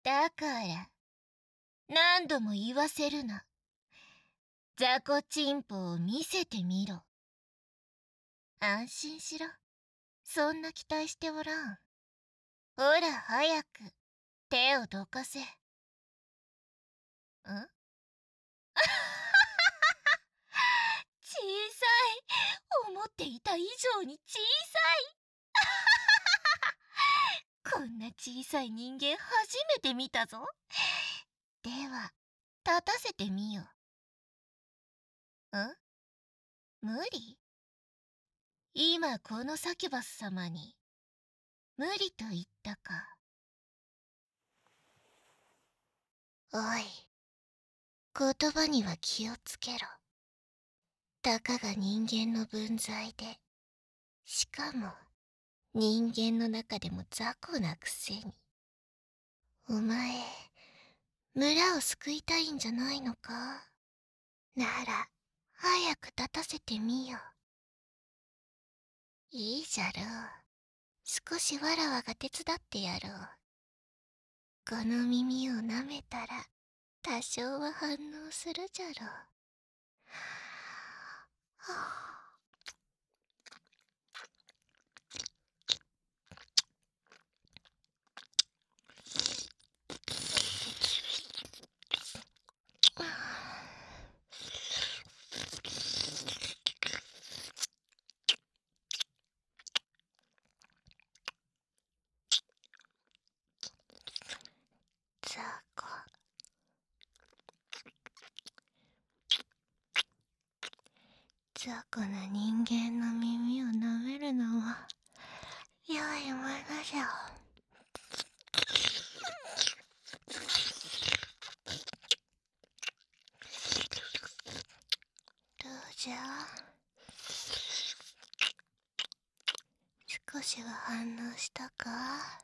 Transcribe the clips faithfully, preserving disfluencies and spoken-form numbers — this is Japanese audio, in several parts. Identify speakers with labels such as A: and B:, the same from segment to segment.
A: だから何度も言わせるな。雑魚チンポを見せてみろ。安心しろ。そんな期待しておらん。ほら早く手をどかせ。ん小さい。思っていた以上に小さい。こんな小さい人間初めて見たぞ。では立たせてみよ。ん無理？今このサキュバス様に無理と言ったか。おい、言葉には気をつけろ。たかが人間の分際で、しかも人間の中でも雑魚なくせに。お前、村を救いたいんじゃないのか？なら早く立たせてみよ。いいじゃろう。少しわらわが手伝ってやろう。この耳を舐めたら多少は反応するじゃろう。はあ、雑魚。雑魚な人間の耳を舐めるのは良いものじゃ。どうじゃ？少しは反応したか？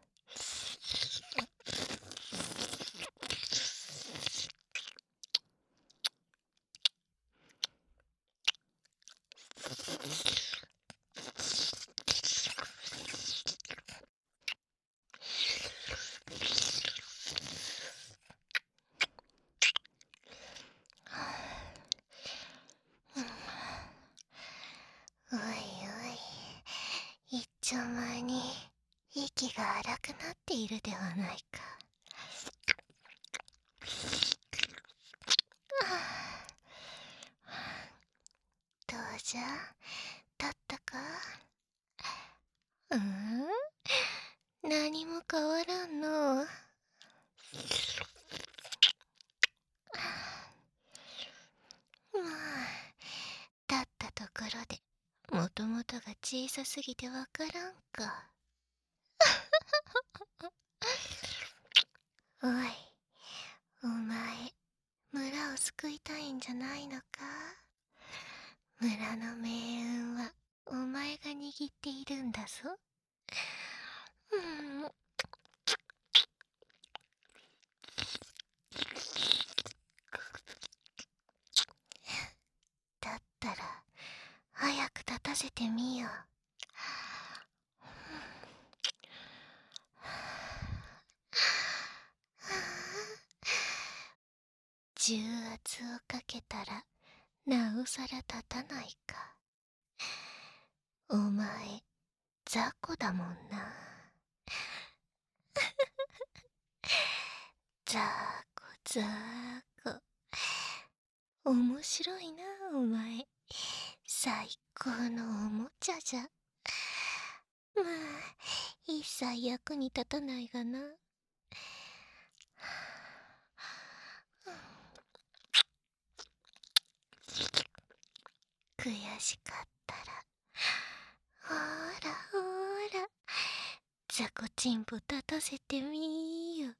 A: おいおい、一丁前に息が荒くなっているではないか。どうじゃ、立ったか？うん？何も変わらんのう。まあ、立ったところでもともとが小さすぎてわからんか。おい、お前、村を救いたいんじゃないのか？村の命運はお前が握っているんだぞ。うん、だったら早く立たせてみよ。重圧をかけたらなおさら立たないか。お前雑魚だもんな。雑魚雑魚。面白いなお前。最高のおもちゃじゃ。まあ一切役に立たないがな。悔しかったらほらほら雑魚チンポ立たせてみーよ。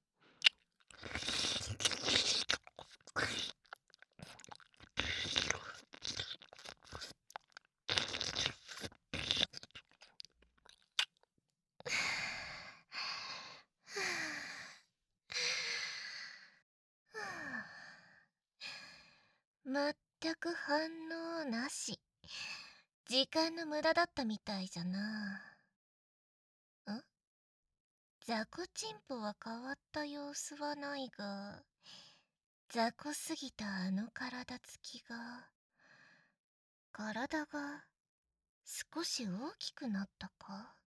A: まったく反応なし。時間の無駄だったみたいじゃな。ん？ 雑魚チンポは変わった様子はないが、雑魚すぎたあの体つきが、体が少し大きくなったか？